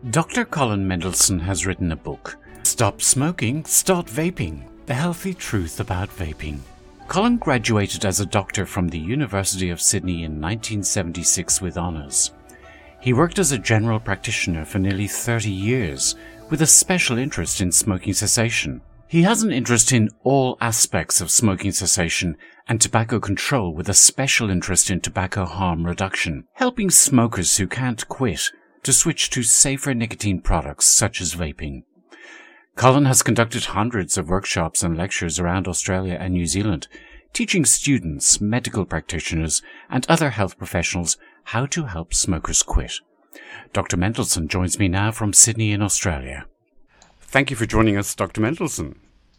Dr. Colin Mendelsohn has written a book, Stop Smoking, Start Vaping, The Healthy Truth About Vaping. Colin graduated as a doctor from the University of Sydney in 1976 with honours. He worked as a general practitioner for nearly 30 years, with a special interest in smoking cessation. He has an interest in all aspects of smoking cessation and tobacco control, with a special interest in tobacco harm reduction, helping smokers who can't quit to switch to safer nicotine products such as vaping. Colin has conducted hundreds of workshops and lectures around Australia and New Zealand, teaching students, medical practitioners, and other health professionals how to help smokers quit. Dr. Mendelsohn joins me now from Sydney in Australia. Thank you for joining us, Dr. Mendelsohn.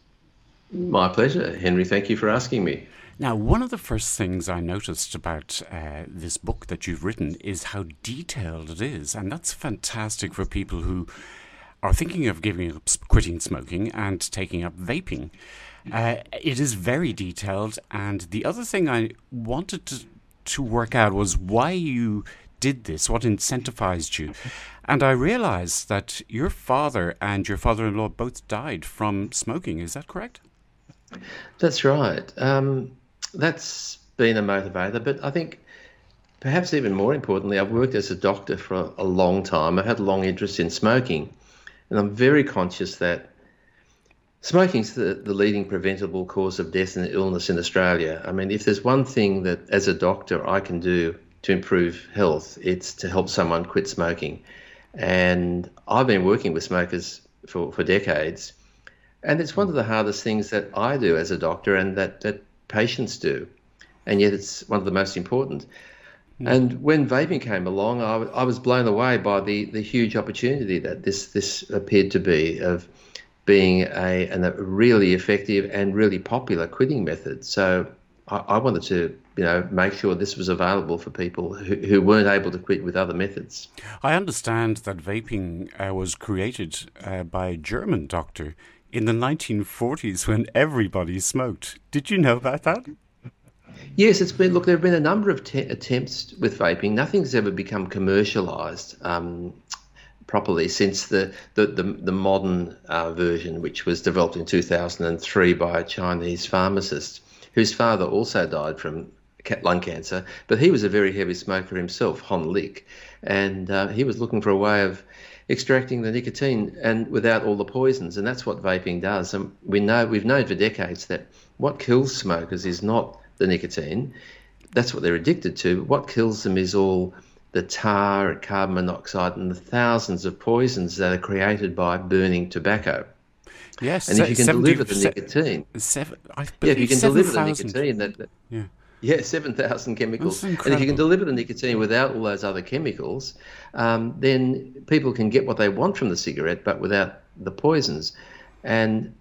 My pleasure, Henry. Thank you for asking me. Now, one of the first things I noticed about this book that you've written is how detailed it is, and that's fantastic for people who are thinking of quitting smoking and taking up vaping. It is very detailed, and the other thing I wanted to work out was why you did this, what incentivized you. And I realized that your father and your father-in-law both died from smoking. Is that correct? That's right. That's been a motivator, but I think perhaps even more importantly, I've worked as a doctor for a long time. I've had a long interest in smoking, and I'm very conscious that smoking is the leading preventable cause of death and illness in Australia. I mean, if there's one thing that as a doctor I can do to improve health, it's to help someone quit smoking. And I've been working with smokers for decades, and it's one of the hardest things that I do as a doctor and that patients do, and yet it's one of the most important. And when vaping came along, I was blown away by the huge opportunity that this appeared to be, of being a really effective and really popular quitting method. So I wanted to make sure this was available for people who weren't able to quit with other methods. I understand that vaping was created by a German doctor in the 1940s when everybody smoked. Did you know about that? Yes, there have been a number of attempts with vaping. Nothing's ever become commercialised properly since the modern version, which was developed in 2003 by a Chinese pharmacist whose father also died from lung cancer, but he was a very heavy smoker himself, Hon Lik, and he was looking for a way of extracting the nicotine and without all the poisons, and that's what vaping does. And we've known for decades that what kills smokers is not the nicotine. That's what they're addicted to. What kills them is all the tar and carbon monoxide and the thousands of poisons that are created by burning tobacco. Yes, and if you can deliver the nicotine, if you can deliver the nicotine, 7,000 chemicals. And if you can deliver the nicotine without all those other chemicals, then people can get what they want from the cigarette, but without the poisons. And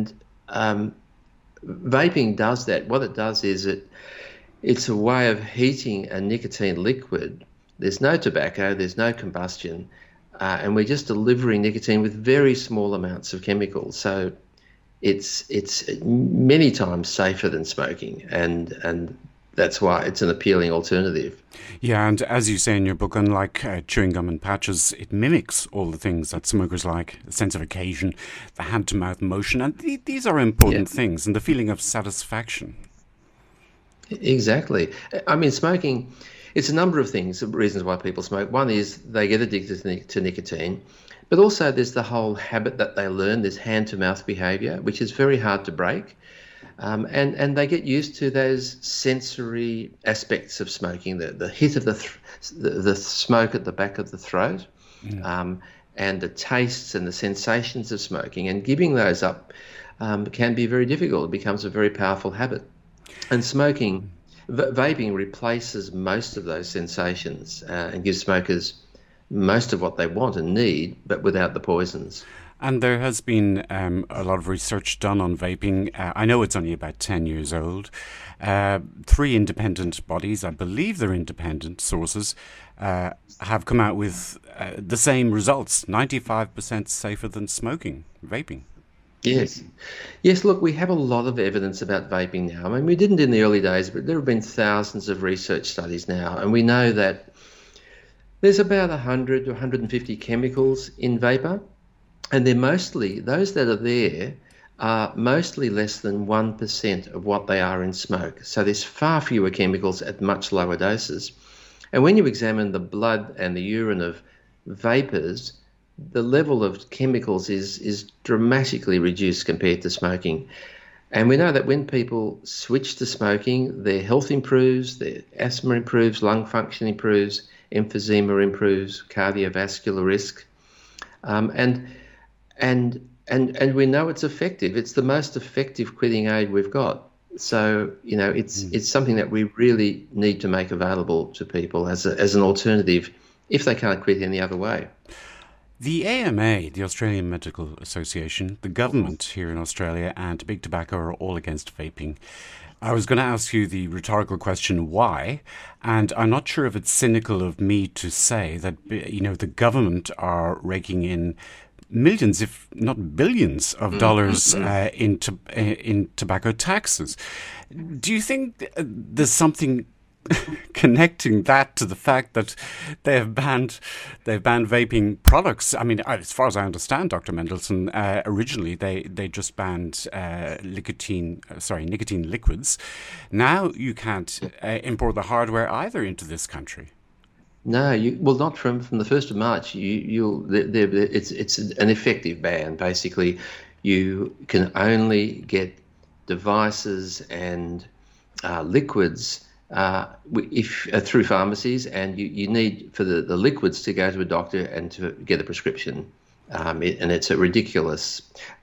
vaping does that. What it does is it's a way of heating a nicotine liquid. There's no tobacco, there's no combustion, and we're just delivering nicotine with very small amounts of chemicals. So it's many times safer than smoking, and that's why it's an appealing alternative. Yeah, and as you say in your book, unlike chewing gum and patches, it mimics all the things that smokers like: the sense of occasion, the hand-to-mouth motion, and these are important things, and the feeling of satisfaction. Exactly. I mean, smoking, it's a number of things, reasons why people smoke. One is they get addicted to nicotine, but also there's the whole habit that they learn, this hand-to-mouth behaviour, which is very hard to break. And they get used to those sensory aspects of smoking, the hit of the smoke at the back of the throat, and the tastes and the sensations of smoking. And giving those up can be very difficult. It becomes a very powerful habit. And vaping replaces most of those sensations and gives smokers most of what they want and need, but without the poisons. And there has been a lot of research done on vaping. I know it's only about 10 years old. 3 independent bodies, I believe they're independent sources, have come out with the same results, 95% safer than smoking, vaping. Yes. Look, we have a lot of evidence about vaping now. I mean, we didn't in the early days, but there have been thousands of research studies now, and we know that There's about 100 to 150 chemicals in vapor, and they're mostly, those that are there are mostly less than 1% of what they are in smoke. So there's far fewer chemicals at much lower doses. And when you examine the blood and the urine of vapors, the level of chemicals is dramatically reduced compared to smoking. And we know that when people switch to smoking, their health improves, their asthma improves, lung function improves, emphysema improves, cardiovascular risk, and and we know it's effective. It's the most effective quitting aid we've got. So it's something that we really need to make available to people as an alternative if they can't quit any other way. The AMA, the Australian Medical Association, the government here in Australia, and Big Tobacco are all against vaping. I was going to ask you the rhetorical question, why? And I'm not sure if it's cynical of me to say that, the government are raking in millions, if not billions, of dollars in tobacco taxes. Do you think there's something connecting that to the fact that they've banned vaping products? I mean, as far as I understand, Dr. Mendelsohn, originally they just banned nicotine liquids. Now you can't import the hardware either into this country. No, not from the 1st of March. It's an effective ban. Basically, you can only get devices and liquids if through pharmacies, and you need for the liquids to go to a doctor and to get a prescription, and it's a ridiculous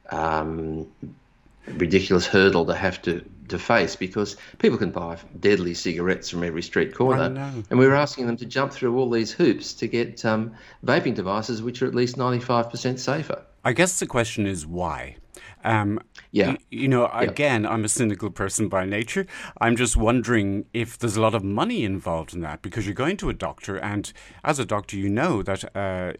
hurdle to have to face, because people can buy deadly cigarettes from every street corner, and we were asking them to jump through all these hoops to get vaping devices which are at least 95% safer. I guess the question is why. Again, I'm a cynical person by nature. I'm just wondering if there's a lot of money involved in that, because you're going to a doctor, and as a doctor, that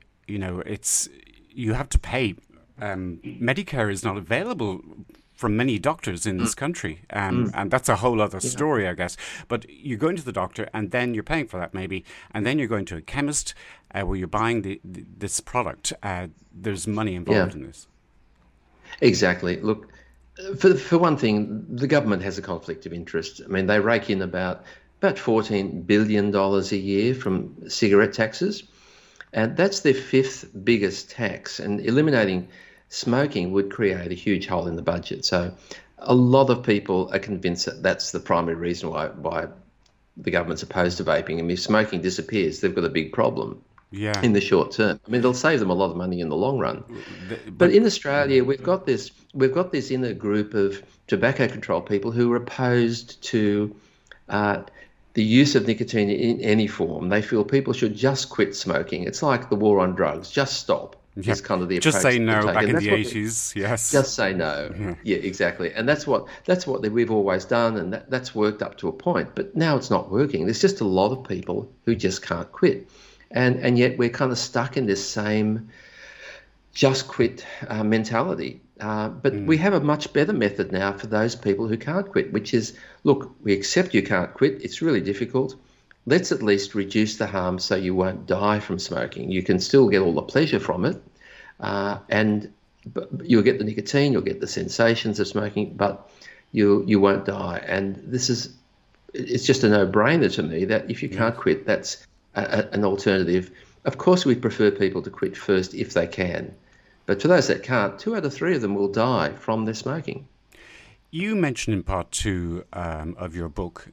you have to pay. Medicare is not available from many doctors in this country, and that's a whole other story, I guess. But you're going to the doctor, and then you're paying for that maybe, and then you're going to a chemist where you're buying this product. There's money involved in this. Exactly. Look, for one thing, the government has a conflict of interest. I mean, they rake in about $14 billion a year from cigarette taxes, and that's their 5th biggest tax. And eliminating smoking would create a huge hole in the budget. So a lot of people are convinced that that's the primary reason why the government's opposed to vaping. And if smoking disappears, they've got a big problem in the short term. I mean, it'll save them a lot of money in the long run. But in Australia, we've got this inner group of tobacco control people who are opposed to the use of nicotine in any form. They feel people should just quit smoking. It's like the war on drugs. Just stop. Is kind of the approach. Just say no back in the 80s, yes. Just say no. Yeah, exactly. And that's what we've always done, and that's worked up to a point. But now it's not working. There's just a lot of people who just can't quit. And yet we're kind of stuck in this same just quit mentality. But we have a much better method now for those people who can't quit, which is, look, we accept you can't quit. It's really difficult. Let's at least reduce the harm so you won't die from smoking. You can still get all the pleasure from it, but you'll get the nicotine, you'll get the sensations of smoking, but you won't die. And it's just a no-brainer to me that if you can't quit, that's an alternative. Of course, we prefer people to quit first if they can, but for those that can't, 2 out of 3 of them will die from their smoking. You mentioned in part 2 of your book,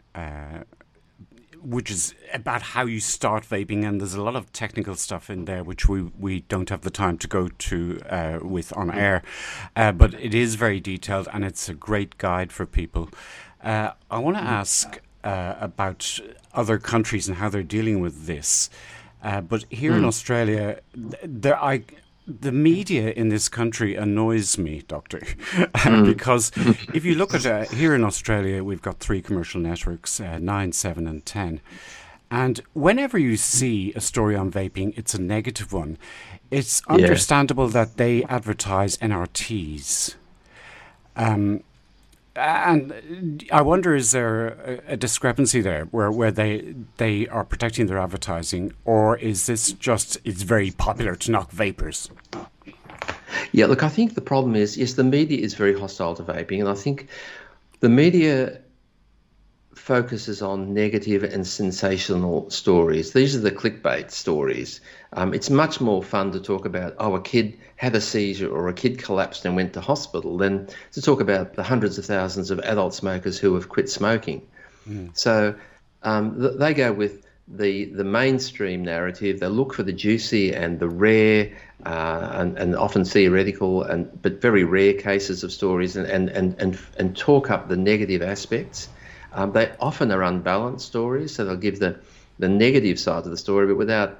which is about how you start vaping, and there's a lot of technical stuff in there which we don't have the time to go to with on air, but it is very detailed and it's a great guide for people. I want to ask about other countries and how they're dealing with this, but here in Australia, the media in this country annoys me, Doctor, because if you look at here in Australia, we've got 3 commercial networks, 9, 7 and 10. And whenever you see a story on vaping, it's a negative one. It's understandable that they advertise NRTs. And I wonder, is there a discrepancy there where they are protecting their advertising, or is this just it's very popular to knock vapors? Yeah, look, I think the problem is, yes, the media is very hostile to vaping, and I think the media focuses on negative and sensational stories. These are the clickbait stories. It's much more fun to talk about, oh, a kid had a seizure or a kid collapsed and went to hospital than to talk about the hundreds of thousands of adult smokers who have quit smoking. So they go with the mainstream narrative. They look for the juicy and the rare and often theoretical but very rare cases of stories and talk up the negative aspects. They often are unbalanced stories, so they'll give the negative side of the story, but without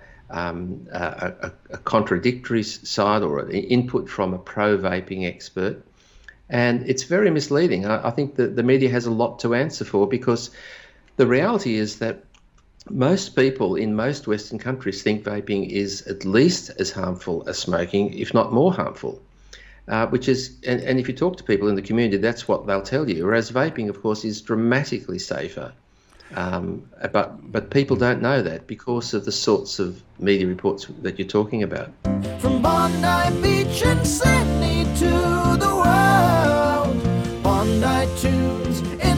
a contradictory side or an input from a pro-vaping expert. And it's very misleading. I think that the media has a lot to answer for, because the reality is that most people in most Western countries think vaping is at least as harmful as smoking, if not more harmful. Which is, and if you talk to people in the community, that's what they'll tell you. Whereas vaping, of course, is dramatically safer. But people don't know that because of the sorts of media reports that you're talking about. From Bondi Beach and Sydney to the world, Bondi Tunes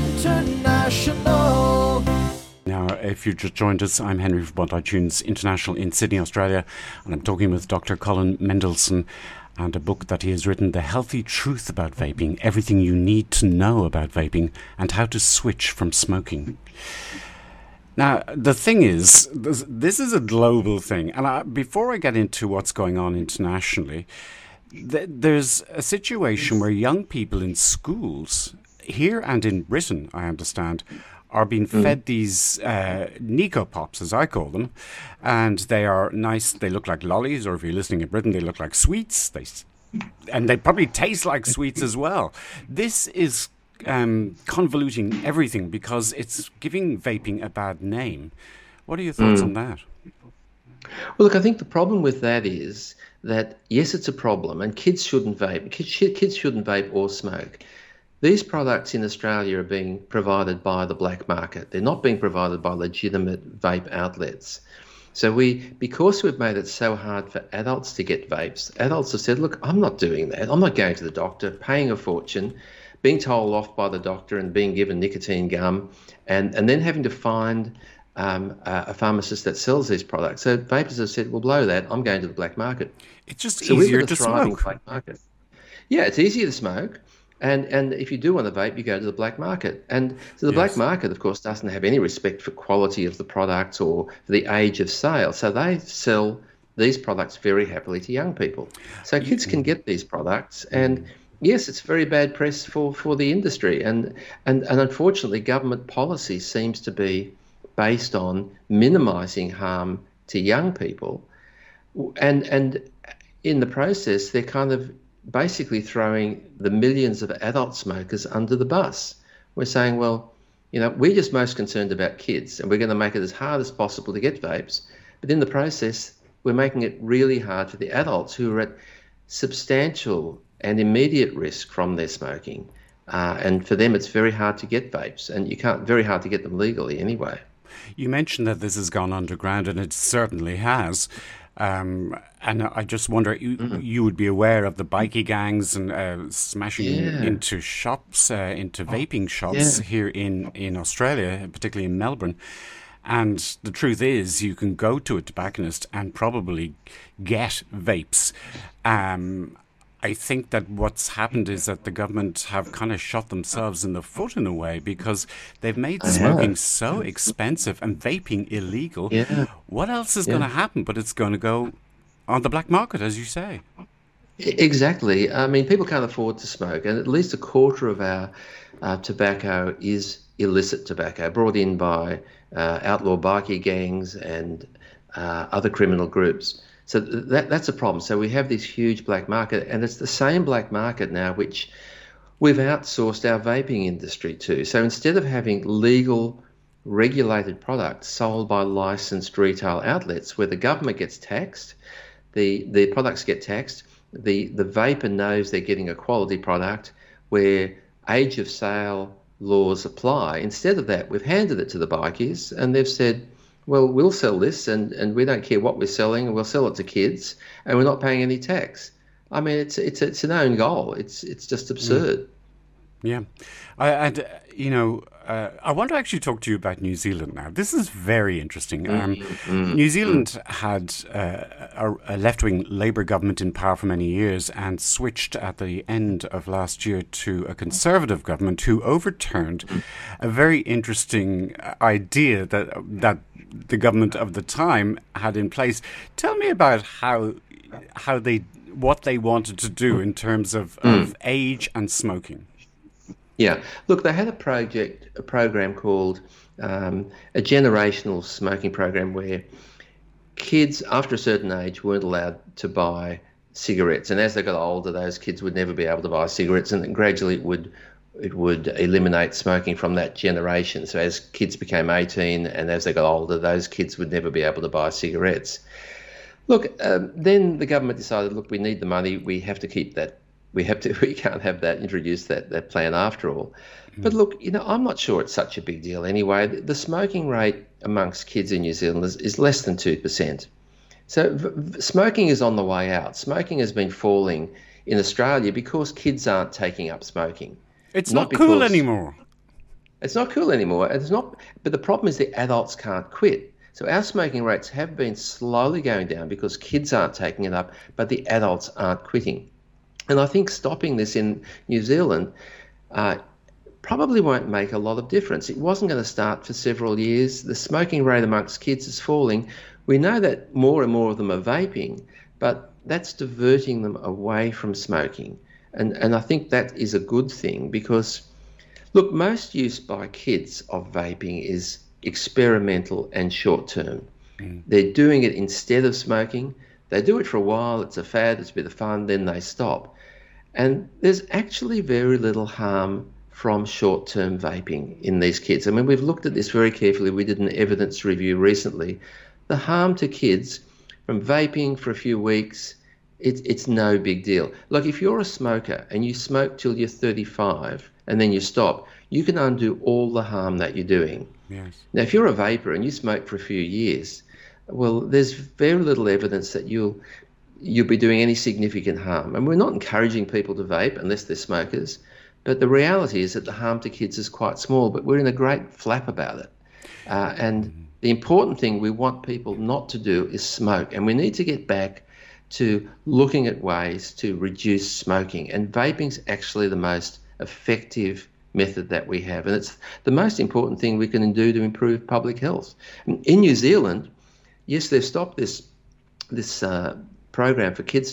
International. Now, if you just joined us, I'm Henry from Bondi Tunes International in Sydney, Australia, and I'm talking with Dr. Colin Mendelsohn, and a book that he has written, The Healthy Truth About Vaping, Everything You Need to Know About Vaping, and How to Switch from Smoking. Now, the thing is, this is a global thing, and before I get into what's going on internationally, there's a situation where young people in schools, here and in Britain, I understand, are being fed these Nico Pops, as I call them, and they are nice. They look like lollies, or if you're listening in Britain, they look like sweets. And they probably taste like sweets as well. This is convoluting everything because it's giving vaping a bad name. What are your thoughts on that? Well, look, I think the problem with that is that, yes, it's a problem, and kids shouldn't vape. Kids shouldn't vape or smoke. These products in Australia are being provided by the black market. They're not being provided by legitimate vape outlets. So because we've made it so hard for adults to get vapes, adults have said, look, I'm not doing that. I'm not going to the doctor, paying a fortune, being told off by the doctor and being given nicotine gum, and then having to find a pharmacist that sells these products. So vapers have said, well, blow that. I'm going to the black market. It's just easier to smoke. Black market. Yeah, it's easier to smoke. And if you do want to vape, you go to the black market. And so the black market, of course, doesn't have any respect for quality of the product or for the age of sale. So they sell these products very happily to young people. So kids can get these products. And yes, it's very bad press for the industry. And unfortunately, government policy seems to be based on minimising harm to young people. And in the process, they're kind of basically throwing the millions of adult smokers under the bus. We're saying, well, we're just most concerned about kids, and we're going to make it as hard as possible to get vapes. But in the process, we're making it really hard for the adults who are at substantial and immediate risk from their smoking. And for them, it's very hard to get vapes, and very hard to get them legally anyway. You mentioned that this has gone underground, and it certainly has. And I just wonder, you would be aware of the bikie gangs and smashing into shops, into vaping shops here in Australia, particularly in Melbourne. And the truth is, you can go to a tobacconist and probably get vapes. I think that what's happened is that the government have kind of shot themselves in the foot in a way, because they've made smoking so expensive and vaping illegal. Yeah. What else is going to happen? But it's going to go on the black market, as you say. Exactly. I mean, people can't afford to smoke, and at least a quarter of our tobacco is illicit tobacco brought in by outlaw bikie gangs and other criminal groups. So that's a problem. So we have this huge black market, and it's the same black market now which we've outsourced our vaping industry to. So instead of having legal, regulated products sold by licensed retail outlets where the government gets taxed, the products get taxed, the vapor knows they're getting a quality product where age of sale laws apply. Instead of that, we've handed it to the bikies and they've said, well, we'll sell this and we don't care what we're selling, and we'll sell it to kids and we're not paying any tax. I mean, it's an own goal. It's just absurd. Yeah. I want to actually talk to you about New Zealand now. This is very interesting. New Zealand had a left-wing Labour government in power for many years and switched at the end of last year to a Conservative government who overturned a very interesting idea that the government of the time had in place. Tell me about what they wanted to do in terms of age and smoking. Yeah, look, they had a program called a generational smoking program where kids after a certain age weren't allowed to buy cigarettes, and as they got older, those kids would never be able to buy cigarettes, and gradually it would eliminate smoking from that generation. So as kids became 18 and as they got older, those kids would never be able to buy cigarettes. Look, then the government decided, look, we need the money, we have to keep that. We can't have that, introduce that plan after all. But look, I'm not sure it's such a big deal anyway. The smoking rate amongst kids in New Zealand is less than 2%. So smoking is on the way out. Smoking has been falling in Australia because kids aren't taking up smoking. It's not cool anymore. It's not cool anymore. But the problem is the adults can't quit. So our smoking rates have been slowly going down because kids aren't taking it up, but the adults aren't quitting. And I think stopping this in New Zealand probably won't make a lot of difference. It wasn't going to start for several years. The smoking rate amongst kids is falling. We know that more and more of them are vaping, but that's diverting them away from smoking. And I think that is a good thing because, look, most use by kids of vaping is experimental and short-term. They're doing it instead of smoking. They do it for a while, it's a fad, it's a bit of fun, then they stop. And there's actually very little harm from short-term vaping in these kids. I mean, we've looked at this very carefully. We did an evidence review recently. The harm to kids from vaping for a few weeks, it's no big deal. Like if you're a smoker and you smoke till you're 35 and then you stop, you can undo all the harm that you're doing. Yes. Now, if you're a vapor and you smoke for a few years, well, there's very little evidence that you'll be doing any significant harm. And we're not encouraging people to vape unless they're smokers, but the reality is that the harm to kids is quite small, but we're in a great flap about it. And the important thing we want people not to do is smoke, and we need to get back to looking at ways to reduce smoking. And vaping's actually the most effective method that we have, and it's the most important thing we can do to improve public health. In New Zealand, yes, they've stopped this program for kids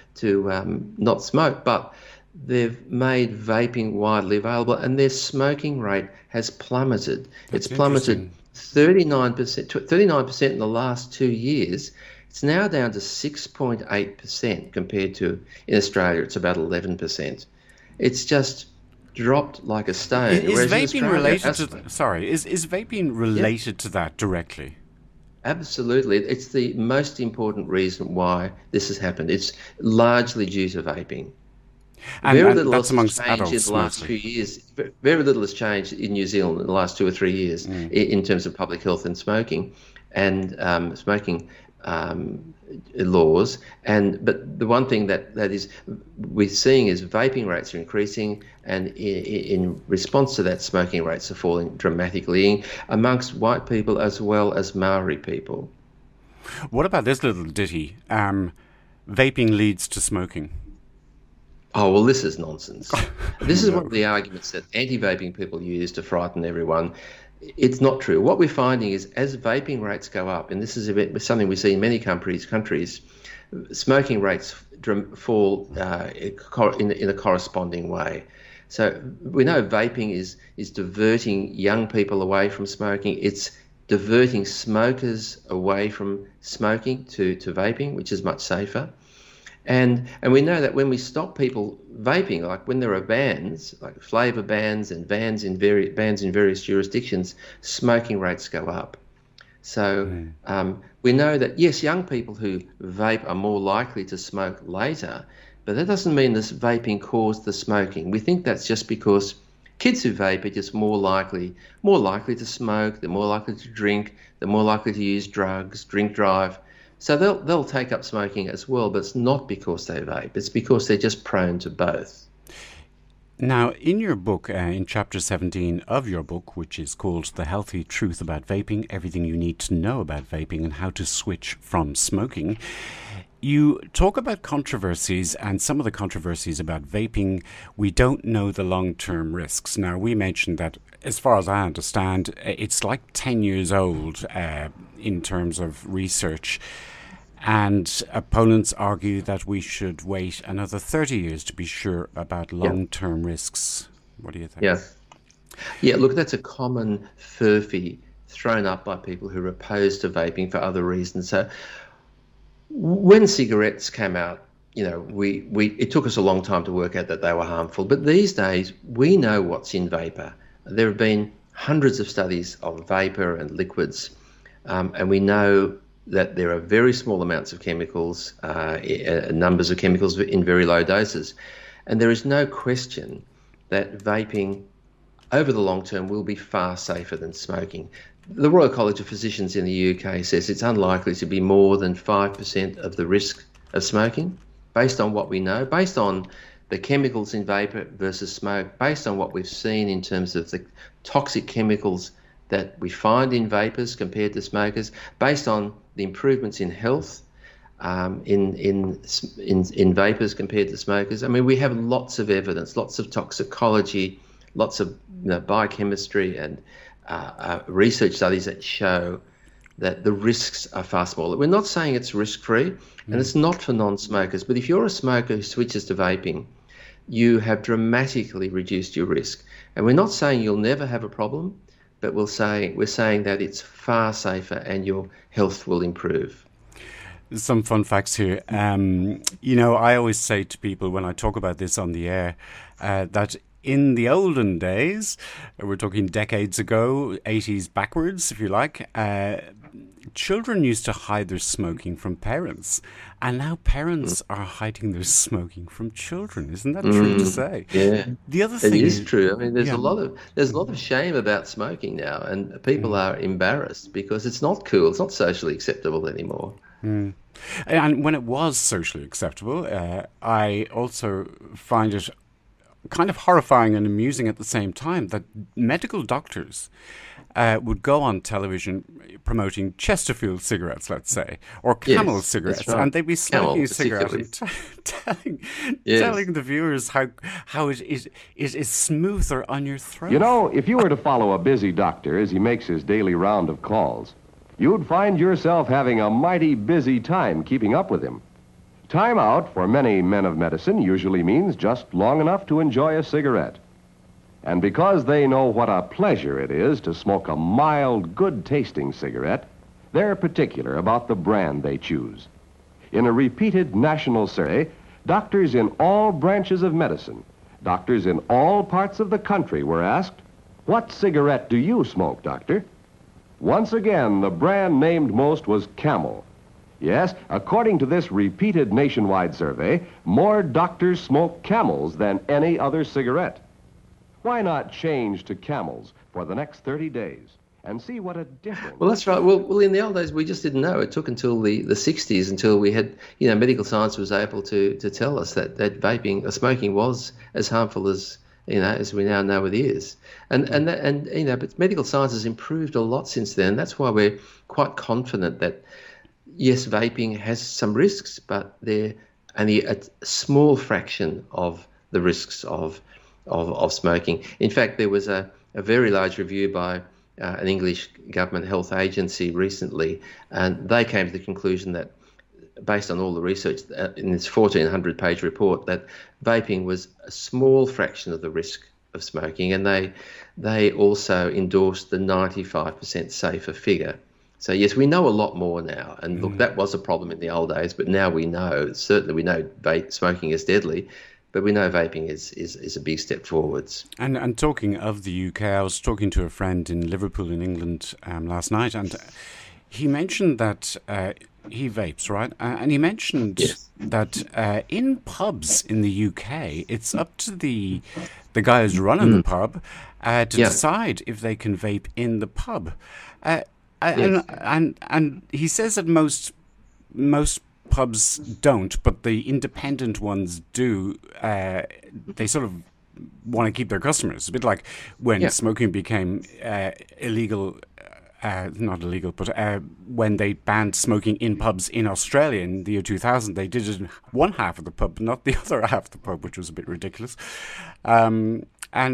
to not smoke, but they've made vaping widely available, and their smoking rate has plummeted. It's plummeted 39% in the last 2 years. It's now down to 6.8% compared to in Australia, it's about 11%. It's just dropped like a stone. Is vaping related to that directly? Absolutely. It's the most important reason why this has happened. It's largely due to vaping. Very little has changed in the last few years. Very little has changed in New Zealand in the last 2 or 3 years in terms of public health and smoking smoking laws. But the one thing that is we're seeing is vaping rates are increasing, and in response to that, smoking rates are falling dramatically amongst white people as well as Maori people. What about this little ditty? Vaping leads to smoking. Oh, well, this is nonsense. This is one of the arguments that anti-vaping people use to frighten everyone. It's not true. What we're finding is as vaping rates go up, and this is something we see in many countries, smoking rates fall in a corresponding way. So we know vaping is diverting young people away from smoking. It's diverting smokers away from smoking to vaping, which is much safer. And we know that when we stop people vaping, like when there are bans, like flavour bans and bans in various jurisdictions, smoking rates go up. So we know that, yes, young people who vape are more likely to smoke later, but that doesn't mean this vaping caused the smoking. We think that's just because Kids who vape are just more likely to smoke. They're more likely to drink. They're more likely to use drugs, drink drive. So they'll take up smoking as well, but it's not because they vape. It's because they're just prone to both. Now, in your book, in chapter 17 of your book, which is called The Healthy Truth About Vaping, Everything You Need to Know About Vaping and How to Switch from Smoking, you talk about controversies, and some of the controversies about vaping, we don't know the long-term risks. Now, we mentioned that, as far as I understand, it's like 10 years old in terms of research. And opponents argue that we should wait another 30 years to be sure about long-term risks. What do you think? Yeah, look, that's a common furphy thrown up by people who are opposed to vaping for other reasons. So when cigarettes came out, it took us a long time to work out that they were harmful. But these days, we know what's in vapour. There have been hundreds of studies of vapour and liquids, and we know that there are very small amounts of chemicals, numbers of chemicals in very low doses. And there is no question that vaping over the long term will be far safer than smoking. The Royal College of Physicians in the UK says it's unlikely to be more than 5% of the risk of smoking, based on what we know, based on the chemicals in vapour versus smoke, based on what we've seen in terms of the toxic chemicals that we find in vapors compared to smokers, based on the improvements in health in vapors compared to smokers. I mean, we have lots of evidence, lots of toxicology, lots of biochemistry and research studies that show that the risks are far smaller. We're not saying it's risk-free, and it's not for non-smokers, but if you're a smoker who switches to vaping, you have dramatically reduced your risk. And we're not saying you'll never have a problem, but we're saying that it's far safer and your health will improve. Some fun facts here. I always say to people when I talk about this on the air that in the olden days, we're talking decades ago, 80s backwards, if you like, children used to hide their smoking from parents. And now parents are hiding their smoking from children. Isn't that true to say? Yeah. The other thing it is true. I mean, there's a lot of shame about smoking now, and people are embarrassed because it's not cool. It's not socially acceptable anymore. And when it was socially acceptable, I also find it kind of horrifying and amusing at the same time that medical doctors would go on television promoting Chesterfield cigarettes, let's say, or Camel cigarettes, and they'd be smoking a cigarette and telling the viewers how it is smoother on your throat. You know, if you were to follow a busy doctor as he makes his daily round of calls, you'd find yourself having a mighty busy time keeping up with him. Time out for many men of medicine usually means just long enough to enjoy a cigarette. And because they know what a pleasure it is to smoke a mild, good-tasting cigarette, they're particular about the brand they choose. In a repeated national survey, doctors in all branches of medicine, doctors in all parts of the country were asked, "What cigarette do you smoke, doctor?" Once again, the brand named most was Camel. Yes, according to this repeated nationwide survey, more doctors smoke Camels than any other cigarette. Why not change to Camels for the next 30 days and see what a difference... Well, that's right. Well, in the old days, we just didn't know. It took until the 60s until we had, medical science was able to tell us that vaping, smoking was as harmful as we now know it is. But medical science has improved a lot since then. That's why we're quite confident that, yes, vaping has some risks, but they're only a small fraction of the risks of smoking. In fact, there was a very large review by an English government health agency recently, and they came to the conclusion that, based on all the research in this 1,400-page report, that vaping was a small fraction of the risk of smoking, and they also endorsed the 95% safer figure. So yes, we know a lot more now, and look, that was a problem in the old days, but now we know, certainly we know smoking is deadly, but we know vaping is a big step forwards. And talking of the UK, I was talking to a friend in Liverpool in England last night, and he mentioned that he vapes, right? And he mentioned Yes. that in pubs in the UK, it's up to the guy who's running the pub to Yeah. decide if they can vape in the pub. Yes. And he says that most pubs don't, but the independent ones do. They sort of want to keep their customers. It's a bit like when Yeah. smoking became illegal. Not illegal, but when they banned smoking in pubs in Australia in the year 2000, they did it in one half of the pub, not the other half of the pub, which was a bit ridiculous. And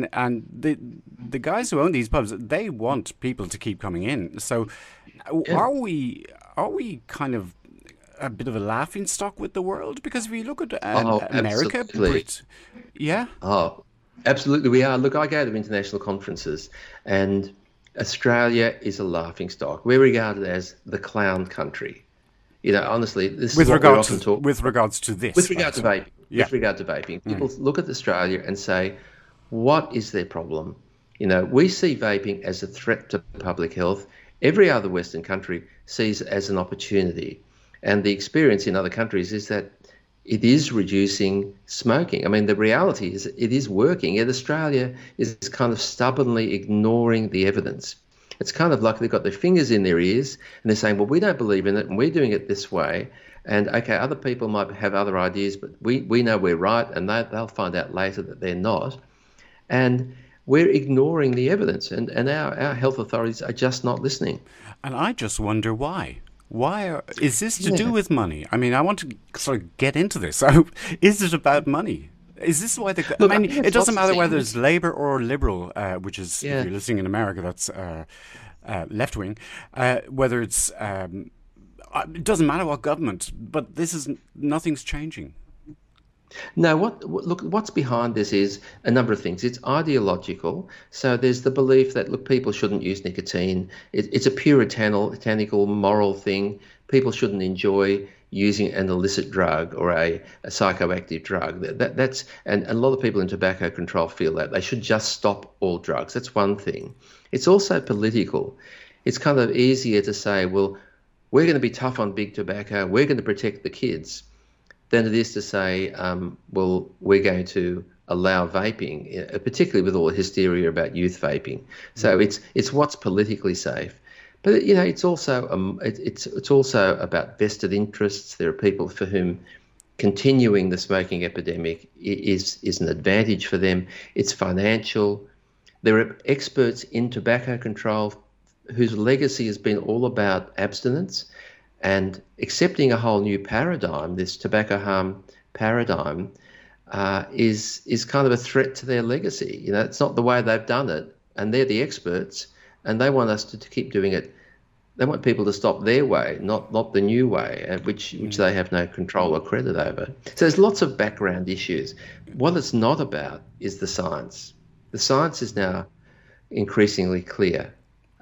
the guys who own these pubs, they want people to keep coming in. So are we kind of a bit of a laughing stock with the world? Because if you look at America, absolutely. yeah, Oh, absolutely, we are. Look, I go to international conferences, and Australia is a laughing stock. We're regarded as the clown country. You know, honestly, this with is what we regards often to talk with regards to this, with regard to right? vaping. Yeah. With regard to vaping, people look at Australia and say, "What is their problem?" You know, we see vaping as a threat to public health. Every other Western country sees it as an opportunity, and the experience in other countries is that it is reducing smoking. I mean, the reality is it is working, yet Australia is kind of stubbornly ignoring the evidence. It's kind of like they've got their fingers in their ears and they're saying, well, we don't believe in it and we're doing it this way. And okay, other people might have other ideas, but we know we're right, and they'll find out later that they're not. And we're ignoring the evidence, and our health authorities are just not listening. And I just wonder why. Is this to do Yeah. with money? I mean, I want to sort of get into this. So, is it about money? Is this why Look, I I mean, think it it's doesn't lots of matter whether things. it's Labour or Liberal, which is, Yeah. if you're listening in America, that's left wing. Whether it's, it doesn't matter what government, but nothing's changing. No, look, what's behind this is a number of things. It's ideological. So there's the belief that, look, people shouldn't use nicotine. It's a puritanical moral thing. People shouldn't enjoy using an illicit drug or a psychoactive drug. And a lot of people in tobacco control feel that they should just stop all drugs. That's one thing. It's also political. It's kind of easier to say, well, we're going to be tough on big tobacco. We're going to protect the kids, than it is to say, well, we're going to allow vaping, particularly with all the hysteria about youth vaping. So it's what's politically safe, but you know it's also it's also about vested interests. There are people for whom continuing the smoking epidemic is an advantage for them. It's financial. There are experts in tobacco control whose legacy has been all about abstinence. And accepting a whole new paradigm, this tobacco harm paradigm, is kind of a threat to their legacy. You know, it's not the way they've done it, and they're the experts, and they want us to keep doing it. They want people to stop their way, not the new way, which they have no control or credit over. So there's lots of background issues. What it's not about is the science. The science is now increasingly clear.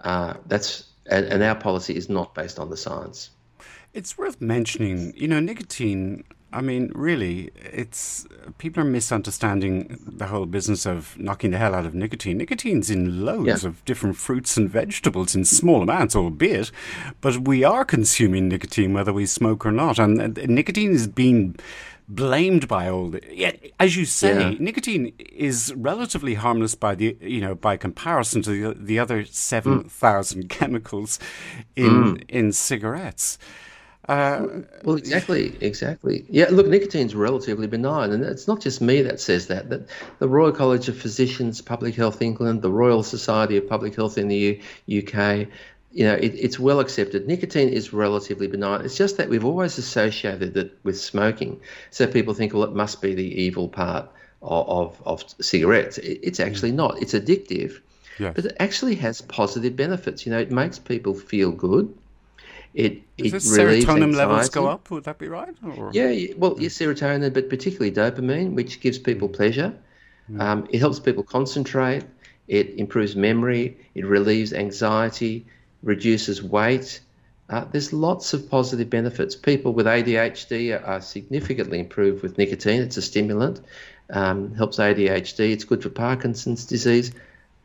And our policy is not based on the science. It's worth mentioning, nicotine. I mean, really, people are misunderstanding the whole business of knocking the hell out of nicotine. Nicotine's in loads of different fruits and vegetables in small amounts, albeit, but we are consuming nicotine whether we smoke or not. And nicotine is being blamed by all the, as you say, nicotine is relatively harmless by comparison to the other 7,000 chemicals in cigarettes. Well, exactly. Yeah, look, nicotine's relatively benign, and it's not just me that says that. That the Royal College of Physicians, Public Health England, the Royal Society of Public Health in the UK, it's well accepted. Nicotine is relatively benign. It's just that we've always associated it with smoking, so people think, well, it must be the evil part of cigarettes. It's actually not. It's addictive, but it actually has positive benefits. It makes people feel good. It Does relieves serotonin anxiety. levels go up? Would that be right? Or? Yeah, serotonin, but particularly dopamine, which gives people pleasure. It helps people concentrate. It improves memory. It relieves anxiety, reduces weight. There's lots of positive benefits. People with ADHD are significantly improved with nicotine. It's a stimulant, helps ADHD. It's good for Parkinson's disease.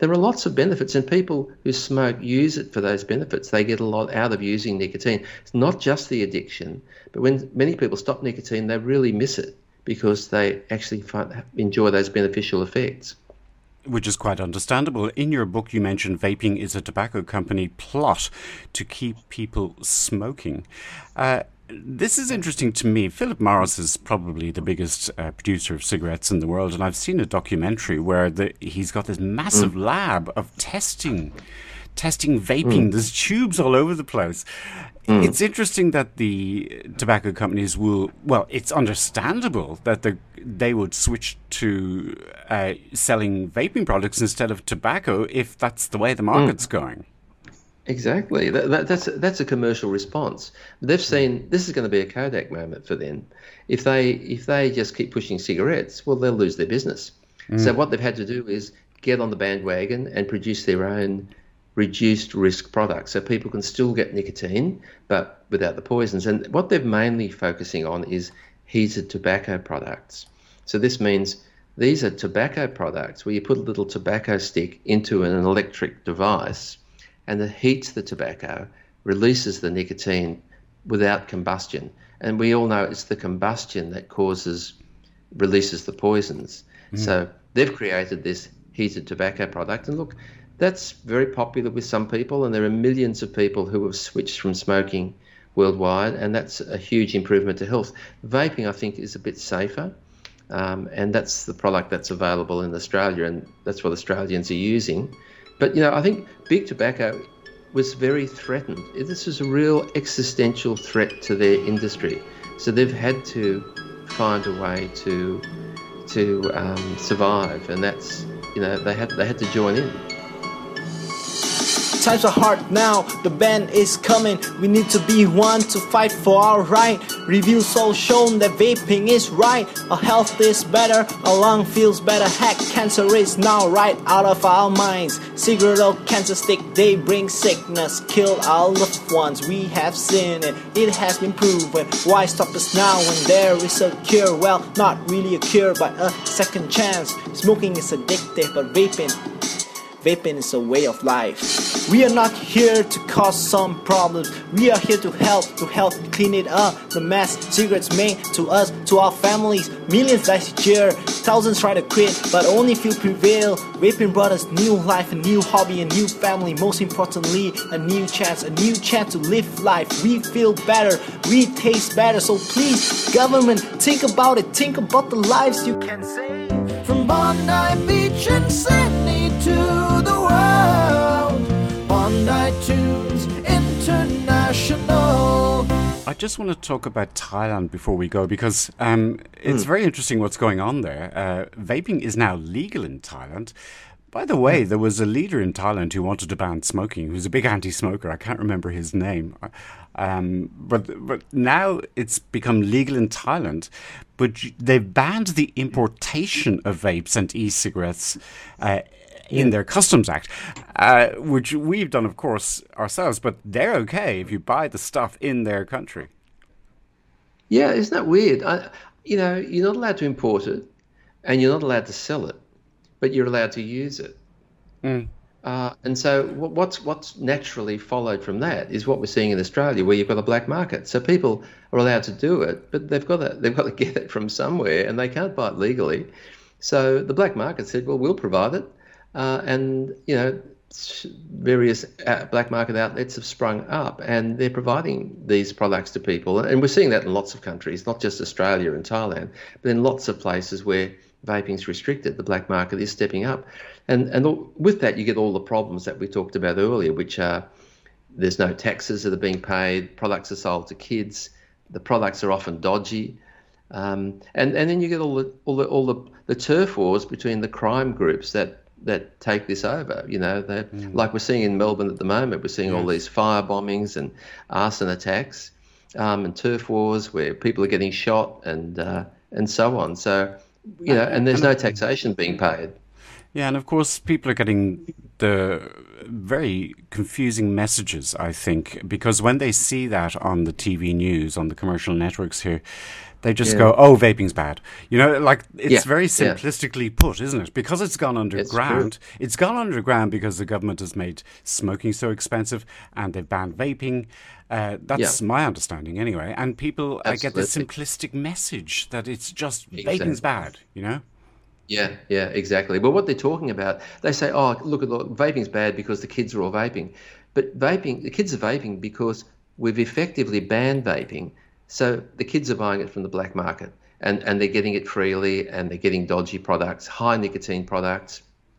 there are lots of benefits, and people who smoke use it for those benefits. They get a lot out of using nicotine. It's not just the addiction, but when many people stop nicotine, they really miss it because they actually enjoy those beneficial effects. Which is quite understandable. In your book, you mentioned vaping is a tobacco company plot to keep people smoking. This is interesting to me. Philip Morris is probably the biggest producer of cigarettes in the world, and I've seen a documentary where he's got this massive lab of testing vaping. There's tubes all over the place. It's interesting that the tobacco companies it's understandable that they would switch to selling vaping products instead of tobacco if that's the way the market's going. Exactly. That's a commercial response. They've seen this is going to be a Kodak moment for them. If they just keep pushing cigarettes, well, they'll lose their business. So what they've had to do is get on the bandwagon and produce their own reduced risk products, so people can still get nicotine but without the poisons. And what they're mainly focusing on is heated tobacco products. So this means these are tobacco products where you put a little tobacco stick into an electric device, and it heats the tobacco, releases the nicotine without combustion. And we all know it's the combustion that releases the poisons. So they've created this heated tobacco product. And look, that's very popular with some people, and there are millions of people who have switched from smoking worldwide, and that's a huge improvement to health. Vaping, I think, is a bit safer, and that's the product that's available in Australia, and that's what Australians are using. But, I think big tobacco was very threatened. This was a real existential threat to their industry. So they've had to find a way to survive, and that's, they had to join in. Times are hard now, the ban is coming. We need to be one to fight for our right. Reviews all shown that vaping is right. Our health is better, our lung feels better. Heck, cancer is now right out of our minds. Cigarette or cancer stick, they bring sickness, kill our loved ones. We have seen it, it has been proven. Why stop us now when there is a cure? Well, not really a cure, but a second chance. Smoking is addictive, but vaping is a way of life. We are not here to cause some problems. We are here to help clean it up. The mass cigarettes made to us, to our families. Millions last year, thousands try to quit, but only few prevail. Vaping brought us new life, a new hobby, a new family. Most importantly, a new chance to live life. We feel better, we taste better. So please, government, think about it. Think about the lives you can save. From Bondi Beach and Sydney to the world, Bondi Tunes International. I just want to talk about Thailand before we go, because it's very interesting what's going on there. Vaping is now legal in Thailand. By the way, there was a leader in Thailand who wanted to ban smoking, who's a big anti-smoker. I can't remember his name. But now it's become legal in Thailand. But they've banned the importation of vapes and e-cigarettes in their Customs Act, which we've done, of course, ourselves. But they're okay if you buy the stuff in their country. Yeah, isn't that weird? You're not allowed to import it, and you're not allowed to sell it, but you're allowed to use it. And so what's naturally followed from that is what we're seeing in Australia, where you've got a black market. So people are allowed to do it, but they've got to get it from somewhere, and they can't buy it legally. So the black market said, well, we'll provide it. And various black market outlets have sprung up, and they're providing these products to people. And we're seeing that in lots of countries, not just Australia and Thailand, but in lots of places where vaping's restricted, the black market is stepping up. And with that, you get all the problems that we talked about earlier, which are there's no taxes that are being paid, products are sold to kids, the products are often dodgy. And then you get all the turf wars between the crime groups that take this over. Like we're seeing in Melbourne at the moment, we're seeing all these fire bombings and arson attacks, and turf wars where people are getting shot and so on. So, and there's no taxation being paid. Yeah, and of course people are getting the very confusing messages, I think, because when they see that on the TV news, on the commercial networks here, They just Yeah. go, "Oh, vaping's bad." You know, like it's Yeah, very yeah. simplistically put, isn't it? Because it's gone underground. It's gone underground because the government has made smoking so expensive, and they've banned vaping. That's my understanding, anyway. And people, I get the Absolutely. simplistic message that it's just vaping's Exactly. bad. You know? Yeah, exactly. Well, what they're talking about, they say, oh, look, vaping's bad because the kids are all vaping. But the kids are vaping because we've effectively banned vaping. So the kids are buying it from the black market and they're getting it freely and they're getting dodgy products, high nicotine products.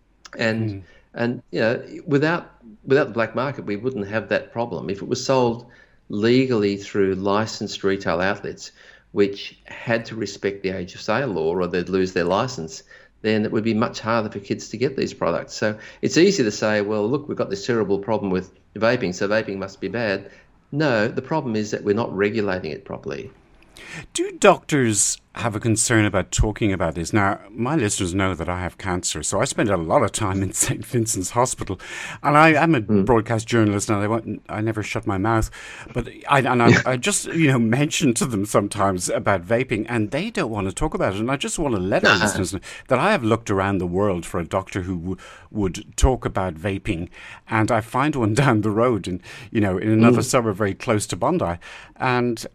And without the black market, we wouldn't have that problem. If it was sold legally through licensed retail outlets, which had to respect the age of sale law or they'd lose their license, then it would be much harder for kids to get these products. So it's easy to say, well, look, we've got this terrible problem with vaping, so vaping must be bad. No, the problem is that we're not regulating it properly. Do doctors have a concern about talking about this? Now, my listeners know that I have cancer, so I spend a lot of time in St. Vincent's Hospital, and I am a broadcast journalist, and I never shut my mouth. But I just mention to them sometimes about vaping, and they don't want to talk about it. And I just want to let our listeners know that I have looked around the world for a doctor who would talk about vaping, and I find one down the road, in another suburb very close to Bondi, and.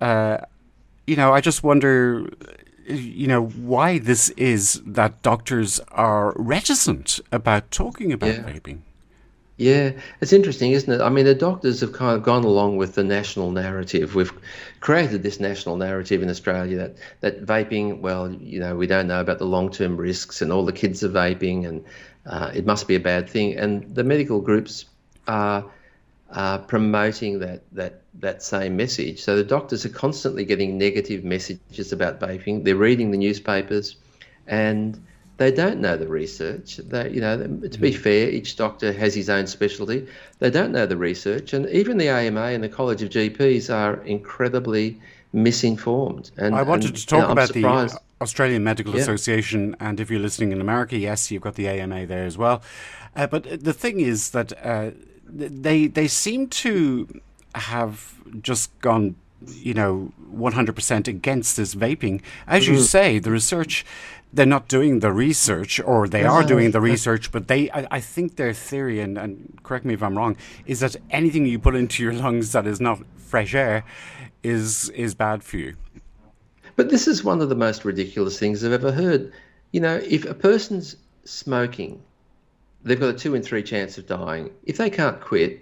I just wonder, why this is that doctors are reticent about talking about vaping. Yeah, it's interesting, isn't it? I mean, the doctors have kind of gone along with the national narrative. We've created this national narrative in Australia that vaping, well, we don't know about the long-term risks and all the kids are vaping and it must be a bad thing. And the medical groups are promoting that same message. So the doctors are constantly getting negative messages about vaping. They're reading the newspapers, and they don't know the research. To be fair, each doctor has his own specialty. They don't know the research, and even the AMA and the College of GPs are incredibly misinformed. And I wanted to talk about surprised. the Australian Medical Association, and if you're listening in America, yes, you've got the AMA there as well. But the thing is that they seem to have just gone 100% against this vaping. As you say, the research, they're not doing the research, or they are doing the research, but I think their theory, and correct me if I'm wrong, is that anything you put into your lungs that is not fresh air is bad for you. But this is one of the most ridiculous things I've ever heard. If a person's smoking, they've got a 2 in 3 chance of dying. If they can't quit,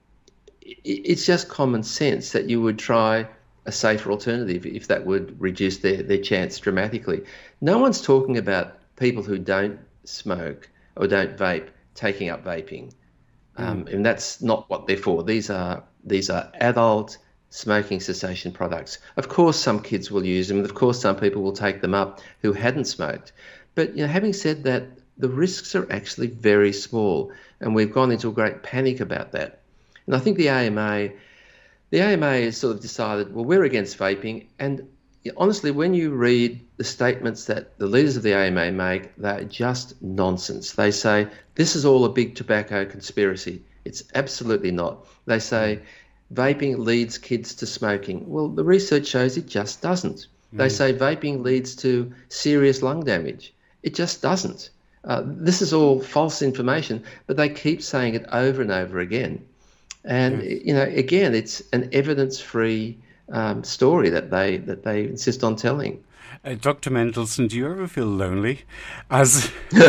it's just common sense that you would try a safer alternative if that would reduce their chance dramatically. No one's talking about people who don't smoke or don't vape taking up vaping. And that's not what they're for. These are adult smoking cessation products. Of course, some kids will use them. Of course, some people will take them up who hadn't smoked. But having said that, the risks are actually very small, and we've gone into a great panic about that. And I think the AMA has sort of decided, well, we're against vaping. And honestly, when you read the statements that the leaders of the AMA make, they're just nonsense. They say, this is all a big tobacco conspiracy. It's absolutely not. They say, vaping leads kids to smoking. Well, the research shows it just doesn't. They say vaping leads to serious lung damage. It just doesn't. This is all false information, but they keep saying it over and over again. And, again, it's an evidence-free story that they insist on telling. Dr. Mendelsohn, do you ever feel lonely as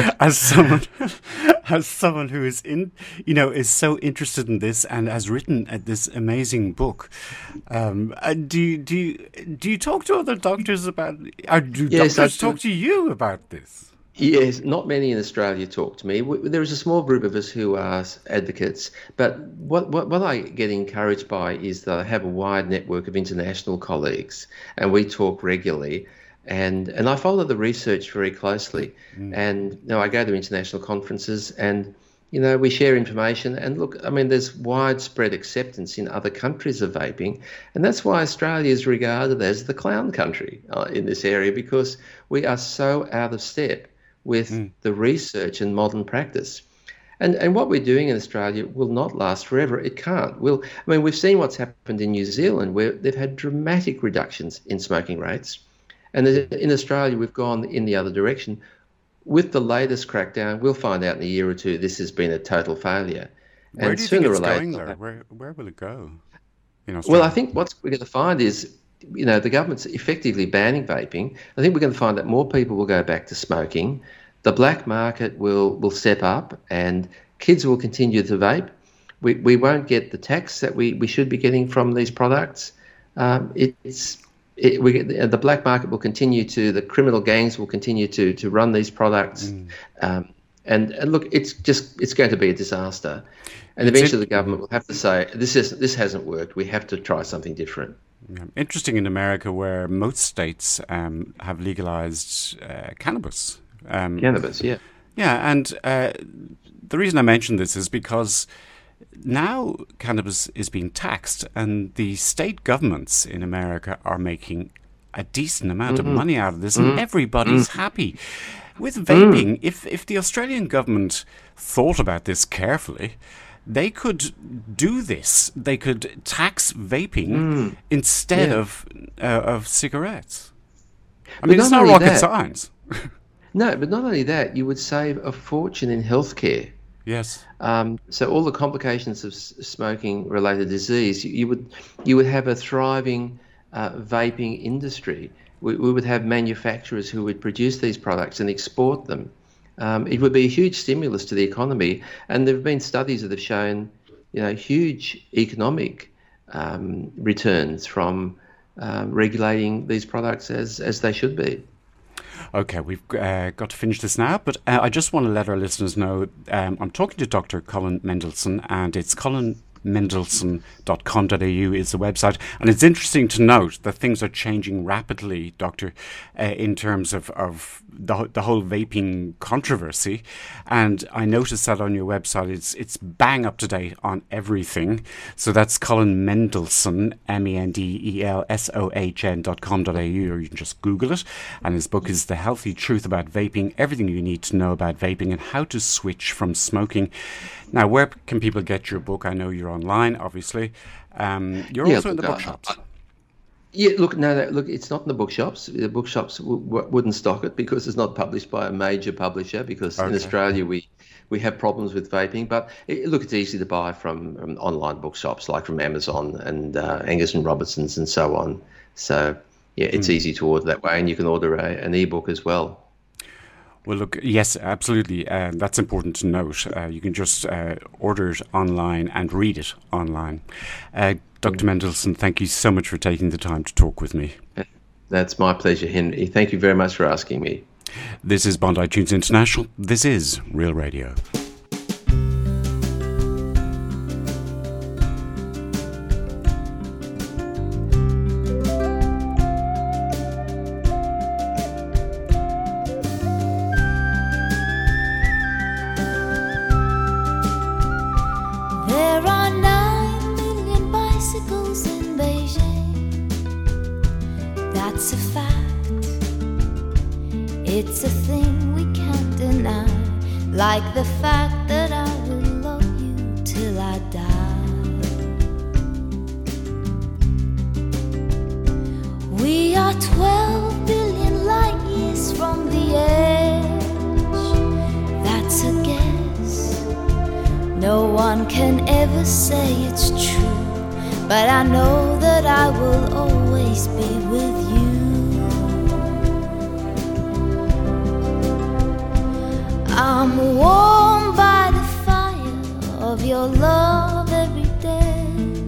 someone who is is so interested in this and has written this amazing book? Do you talk to other doctors about? Or do doctors talk to you about this? Yes, not many in Australia talk to me. There is a small group of us who are advocates, but what I get encouraged by is that I have a wide network of international colleagues, and we talk regularly, and I follow the research very closely. And I go to international conferences, and we share information. And look, I mean, there's widespread acceptance in other countries of vaping, and that's why Australia is regarded as the clown country in this area, because we are so out of step with the research and modern practice. And what we're doing in Australia will not last forever. It can't. We've seen what's happened in New Zealand, where they've had dramatic reductions in smoking rates. And in Australia, we've gone in the other direction. With the latest crackdown, we'll find out in a year or two this has been a total failure. Where And do you think sooner it's or later, going, though? Where will it go in well, Australia? I think what we're going to find is, the government's effectively banning vaping. I think we're going to find that more people will go back to smoking. The black market will step up, and kids will continue to vape. We won't get the tax that we should be getting from these products. The black market will continue to, the criminal gangs will continue to run these products. And look, it's going to be a disaster. And eventually the government will have to say, this hasn't worked. We have to try something different. Yeah. Interesting in America, where most states have legalized cannabis. Cannabis, yeah. Yeah, and the reason I mention this is because now cannabis is being taxed, and the state governments in America are making a decent amount of money out of this, and everybody's happy. With vaping, if the Australian government thought about this carefully, they could do this. They could tax vaping instead of cigarettes. I mean, it's not rocket science. No, but not only that, you would save a fortune in healthcare. Yes. So all the complications of smoking-related disease, you would have a thriving vaping industry. We would have manufacturers who would produce these products and export them. It would be a huge stimulus to the economy, and there have been studies that have shown, huge economic returns from regulating these products as they should be. Okay, we've got to finish this now, but I just want to let our listeners know I'm talking to Dr. Colin Mendelsohn, and it's colinmendelsohn.com.au is the website. And it's interesting to note that things are changing rapidly, Doctor, in terms of the whole vaping controversy. And I noticed that on your website, it's bang up to date on everything. So that's Colin Mendelsohn, mendelsohn.com.au, or you can just Google it. And his book is The Healthy Truth About Vaping, Everything You Need to Know About Vaping and How to Switch from Smoking. Now, where can people get your book? I know you're online, obviously. You're also in the bookshops. Look, it's not in the bookshops. The bookshops wouldn't stock it because it's not published by a major publisher, because in Australia we have problems with vaping. But it's easy to buy from online bookshops, like from Amazon and Angus and Robertson's and so on. So, yeah, it's easy to order that way, and you can order an ebook as well. Well, look, yes, absolutely. That's important to note. You can just order it online and read it online. Dr. Mendelsohn, thank you so much for taking the time to talk with me. That's my pleasure, Henry. Thank you very much for asking me. This is Bondi Tunes International. This is Real Radio. It's a thing we can't deny, like the fact that I will love you till I die. We are 12 billion light years from the edge. That's a guess. No one can ever say it's true, but I know that I will always be with you. I'm warmed by the fire of your love every day.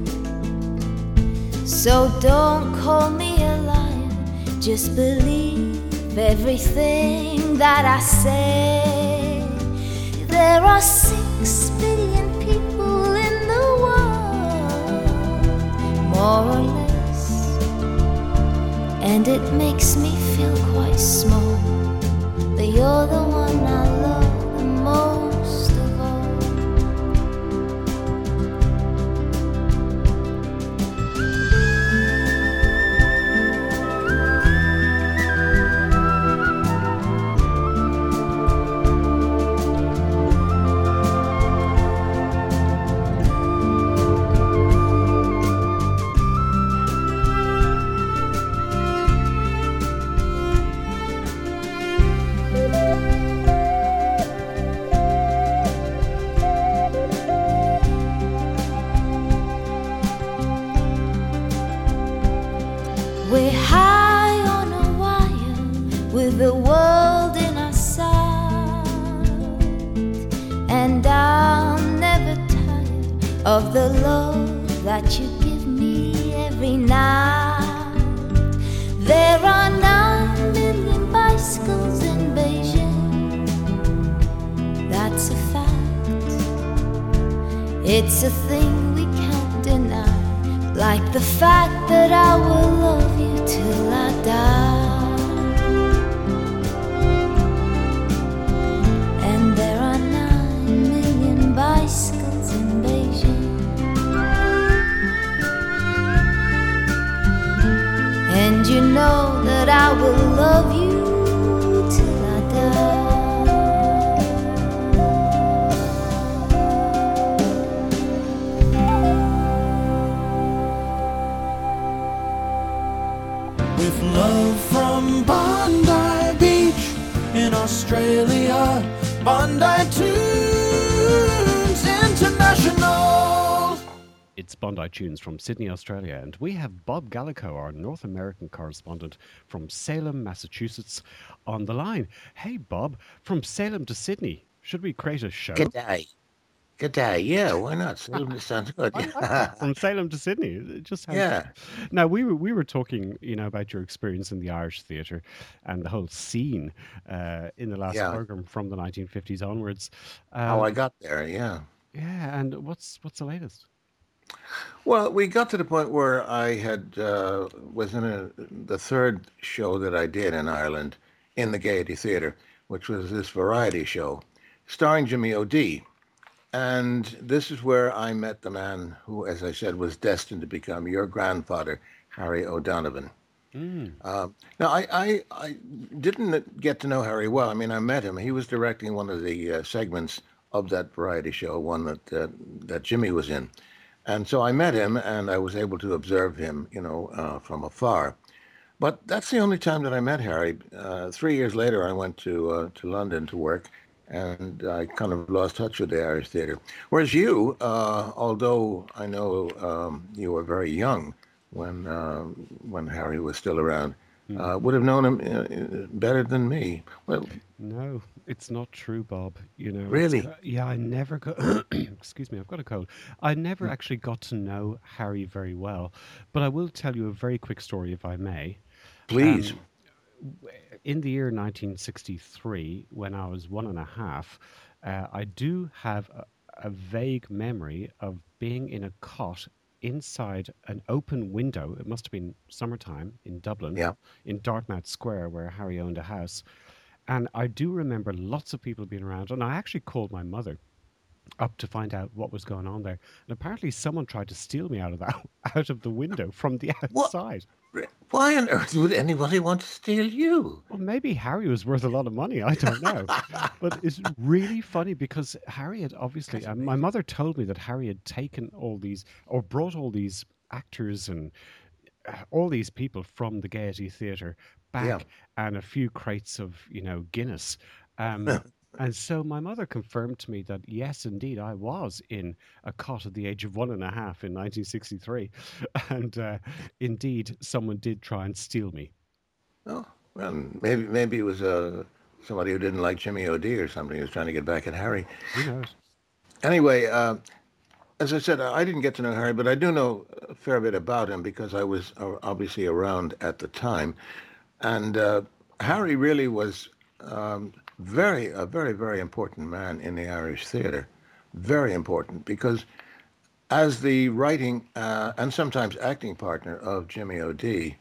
So don't call me a liar, just believe everything that I say. There are 6 billion people in the world, more or less, and it makes me feel quite small, but you're the one I love the most of all. world in our sight, and I'm never tired of the love that you give me every night. There are 9 million bicycles in Beijing, that's a fact. It's a thing we can't deny, like the fact that I will love you till I die. And there are 9 million bicycles in Beijing, and you know that I will love you till I die. With love from Bondi Beach in Australia, Bondi Tunes International. It's Bondi Tunes from Sydney, Australia, and we have Bob Gallico, our North American correspondent from Salem, Massachusetts, on the line. Hey, Bob, from Salem to Sydney, should we create a show? Good day. Good day. Yeah, why not? Salem sounds good. From Salem to Sydney, it just sounds Yeah. good. Now we were talking, about your experience in the Irish theatre and the whole scene in the last Yeah. program from the 1950s onwards. How I got there, yeah. Yeah, and what's the latest? Well, we got to the point where I had was in the third show that I did in Ireland in the Gaiety Theatre, which was this variety show starring Jimmy O'Dea. And this is where I met the man who, as I said, was destined to become your grandfather, Harry O'Donovan. Now, I didn't get to know Harry well. I mean, I met him. He was directing one of the segments of that variety show, one that Jimmy was in. And so I met him, and I was able to observe him, from afar. But that's the only time that I met Harry. 3 years later, I went to London to work, and I kind of lost touch with the Irish theatre. Whereas you, although I know you were very young when Harry was still around, would have known him better than me. Well, No, it's not true, Bob. Really? Yeah, I never got. Excuse me, I've got a cold. I never actually got to know Harry very well, but I will tell you a very quick story, if I may. please. In the year 1963, when I was 1.5, I do have a vague memory of being in a cot inside an open window. It must have been summertime in Dublin, Yeah. in Dartmouth Square, where Harry owned a house. And I do remember lots of people being around. And I actually called my mother up to find out what was going on there. And apparently someone tried to steal me out of the window from the What? outside. Why on earth would anybody want to steal you? Well, maybe Harry was worth a lot of money. I don't know. But it's really funny because Harry had obviously, my mother told me that Harry had taken all these, or brought all these actors and all these people from the Gaiety Theatre back, Yeah. and a few crates of, Guinness. And so my mother confirmed to me that, yes, indeed, I was in a cot at the age of 1.5 in 1963. And indeed, someone did try and steal me. Oh, well, maybe it was somebody who didn't like Jimmy O'Dea or something who was trying to get back at Harry. Who knows? Anyway, as I said, I didn't get to know Harry, but I do know a fair bit about him because I was obviously around at the time. And Harry really was a very, very important man in the Irish theatre. Very important, because as the writing and sometimes acting partner of Jimmy O'Dea,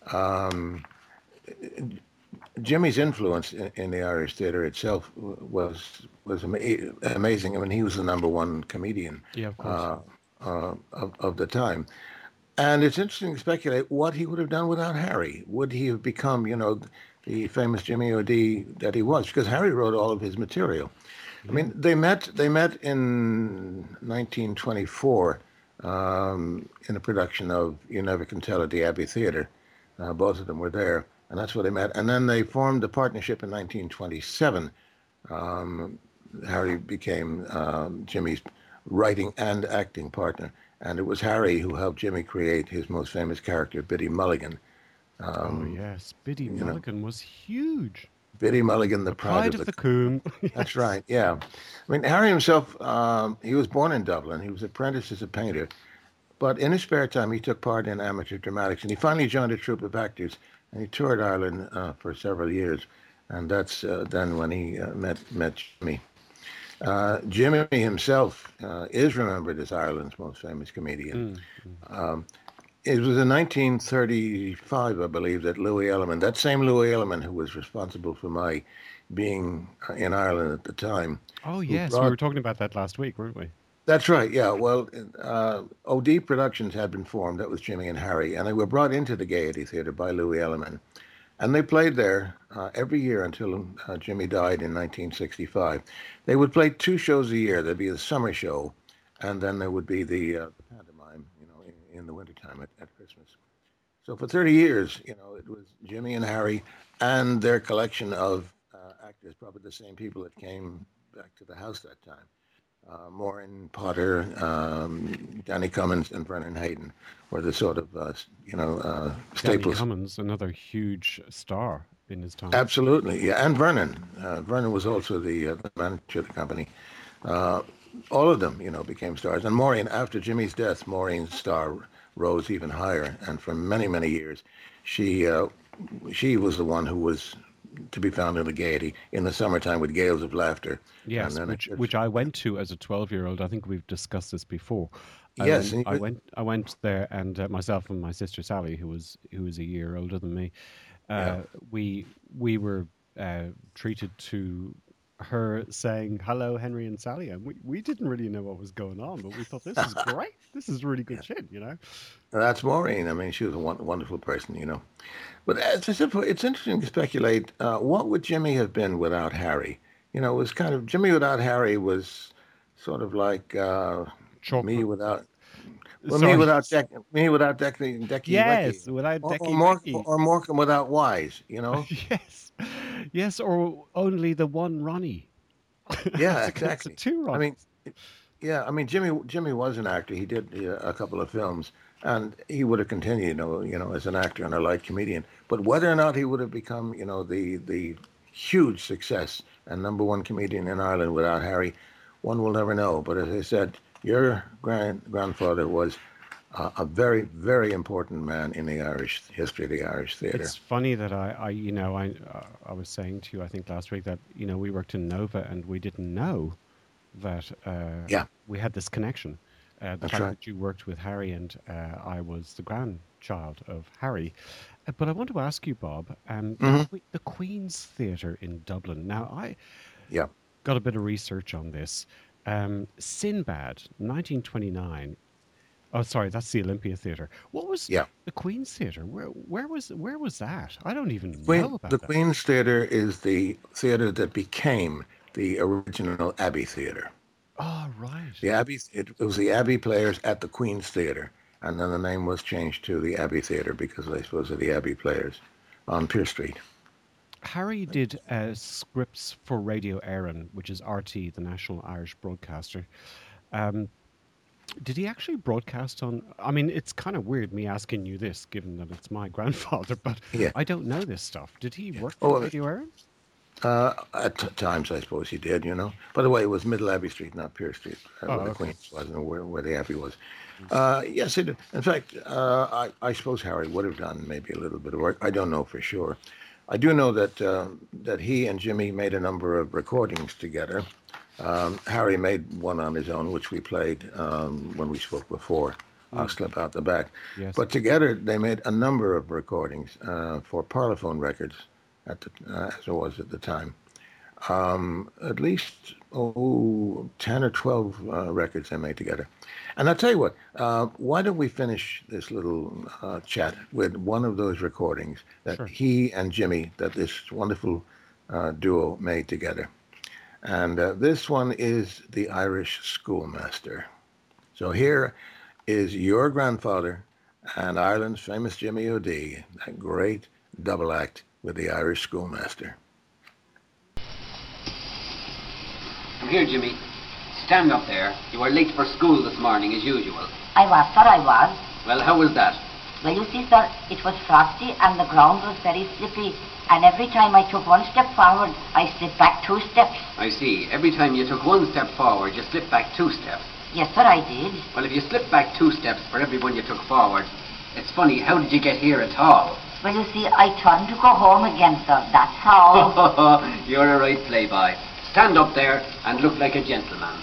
Jimmy's influence in the Irish theatre itself was amazing. I mean, he was the #1 comedian Yeah, of course. of the time. And it's interesting to speculate what he would have done without Harry. Would he have become, the famous Jimmy O'Dea that he was? Because Harry wrote all of his material. I mean, they met in 1924 in a production of You Never Can Tell at the Abbey Theatre. Both of them were there, and that's where they met. And then they formed a partnership in 1927. Harry became Jimmy's writing and acting partner. And it was Harry who helped Jimmy create his most famous character, Biddy Mulligan. Oh, yes. Biddy Mulligan was huge. Biddy Mulligan, the pride of the coon. That's right, yeah. I mean, Harry himself, he was born in Dublin. He was apprenticed as a painter. But in his spare time, he took part in amateur dramatics. And he finally joined a troupe of actors. And he toured Ireland for several years. And that's then when he met Jimmy. Jimmy himself is remembered as Ireland's most famous comedian. It was in 1935, I believe, that Louis Elliman, that same Louis Elliman who was responsible for my being in Ireland at the time. Oh, yes, we were talking about that last week, weren't we? That's right, yeah. Well, OD Productions had been formed. That was Jimmy and Harry. And they were brought into the Gaiety Theatre by Louis Elliman. And they played there every year until Jimmy died in 1965. They would play 2 shows a year. There'd be the summer show, and then there would be the pantomime, in the wintertime at Christmas. So for 30 years, it was Jimmy and Harry and their collection of actors, probably the same people that came back to the house that time. Maureen Potter, Danny Cummins, and Vernon Hayden were the sort of, staples. Danny Cummins, another huge star in his time. Absolutely, yeah. And Vernon. Vernon was also the manager of the company. All of them, became stars. And Maureen, after Jimmy's death, Maureen's star rose even higher. And for many, many years, she was the one who was to be found in the Gaiety in the summertime with Gales of Laughter. Yes, which I went to as a 12-year-old. I think we've discussed this before. Yes, I went there, and myself and my sister Sally, who was a year older than me, we were treated to her saying hello, Henry and Sally, and we didn't really know what was going on, but we thought this is great. This is really good shit, That's Maureen. I mean, she was a wonderful person, But as I said, it's interesting to speculate. What would Jimmy have been without Harry? It was kind of Jimmy without Harry was sort of like me without. Well, me without Decky. Yes, without Decky. Or Morecambe without Wise, Yes, or only the one Ronnie. Yeah, exactly. It's 2 Ronnies. I mean, Jimmy was an actor. He did a couple of films, and he would have continued, as an actor and a light comedian. But whether or not he would have become, the huge success and #1 comedian in Ireland without Harry, one will never know. But as I said, your grandfather was a very, very important man in the Irish history of the Irish theatre. It's funny that I was saying to you, I think last week, that we worked in Nova and we didn't know that we had this connection. The fact that you worked with Harry and I was the grandchild of Harry. But I want to ask you, Bob, the Queen's Theatre in Dublin. Now, I got a bit of research on this. Sinbad, 1929. Oh, sorry, that's the Olympia Theatre. What was the Queen's Theatre? Where was that? I don't even know about that. The Queen's Theatre is the theatre that became the original Abbey Theatre. Oh, right. The Abbey. It was the Abbey Players at the Queen's Theatre, and then the name was changed to the Abbey Theatre because I suppose of the Abbey Players on Pearse Street. Harry did scripts for Radio Éireann, which is RT, the National Irish Broadcaster. Did he actually broadcast on... I mean, it's kind of weird me asking you this, given that it's my grandfather, but I don't know this stuff. Did he work for Radio Éireann? At times, I suppose he did, By the way, it was Middle Abbey Street, not Pearse Street, where the Queen's was and where the Abbey was. Yes, it did. In fact, I suppose Harry would have done maybe a little bit of work. I don't know for sure. I do know that he and Jimmy made a number of recordings together. Harry made one on his own, which we played when we spoke before. I'll slip out the back. Yes. But together they made a number of recordings for Parlophone Records, as it was at the time. At least 10 or 12 records they made together. And I'll tell you what, why don't we finish this little chat with one of those recordings that he and Jimmy, that this wonderful duo made together. And this one is The Irish Schoolmaster. So here is your grandfather and Ireland's famous Jimmy O'D, that great double act with The Irish Schoolmaster. Come here, Jimmy. Stand up there. You were late for school this morning, as usual. I was, sir, I was. Well, how was that? Well, you see, sir, it was frosty and the ground was very slippy, and every time I took one step forward, I slipped back 2 steps. I see. Every time you took 1 step forward, you slipped back 2 steps. Yes, sir, I did. Well, if you slipped back 2 steps for every one you took forward, it's funny, how did you get here at all? Well, you see, I turned to go home again, sir, that's how. You're a right playboy. Stand up there and look like a gentleman.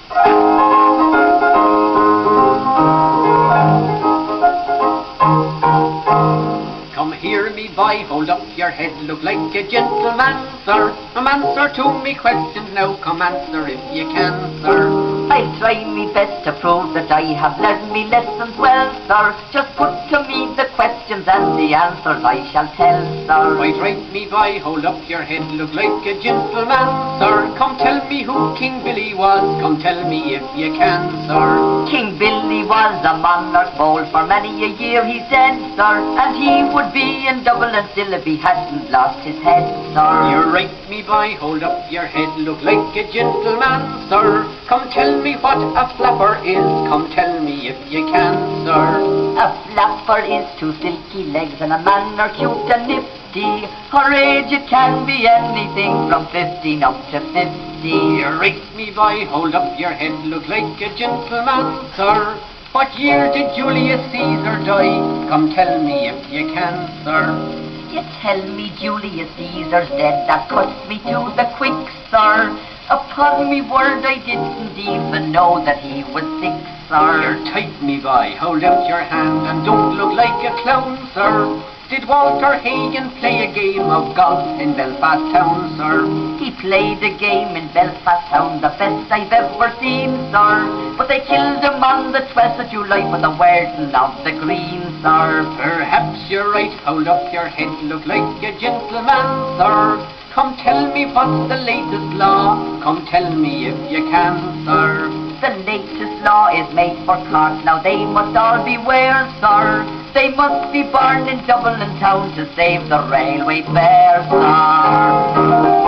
Come here, me boy, hold up your head, look like a gentleman, sir. Answer to me questions now, come answer if you can, sir. I'll try me best to prove that I have learned me lessons well, sir. Just put to me the questions and the answers I shall tell, sir. Quite right, me boy, hold up your head, look like a gentleman, sir. Come tell me who King Billy was, come tell me if you can, sir. King Billy was a monarch bold, for many a year he's dead, sir. And he would be in Dublin still if he hadn't lost his head, sir. You're right, me boy, hold up your head, look like a gentleman, sir. Come tell me what a flapper is, come tell me if you can, sir. A flapper is 2 silky legs and a manner cute and nifty. Her age it can be anything from 15 up to 50. You're right, me boy, hold up your head, look like a gentleman, sir. What year did Julius Caesar die? Come tell me if you can, sir. You tell me Julius Caesar's dead, that cuts me to the quick, sir. Upon me word I didn't even know that he was sick, sir. You're tight, me boy, hold out your hand and don't look like a clown, sir. Did Walter Hagen play a game of golf in Belfast town, sir? He played a game in Belfast town, the best I've ever seen, sir. But they killed him on the 12th of July for the wearing of the green, sir. Perhaps you're right, hold up your head, look like a gentleman, sir. Come tell me what's the latest law, come tell me if you can, sir. The latest law is made for Cork, now they must all beware, sir. They must be born in Dublin town to save the railway fare, sir.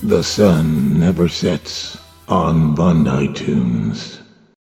The sun never sets on Bondi Tunes.